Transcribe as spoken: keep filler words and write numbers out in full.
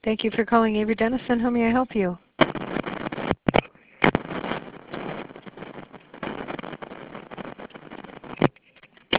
Thank you for calling Avery Dennison. How may I help you?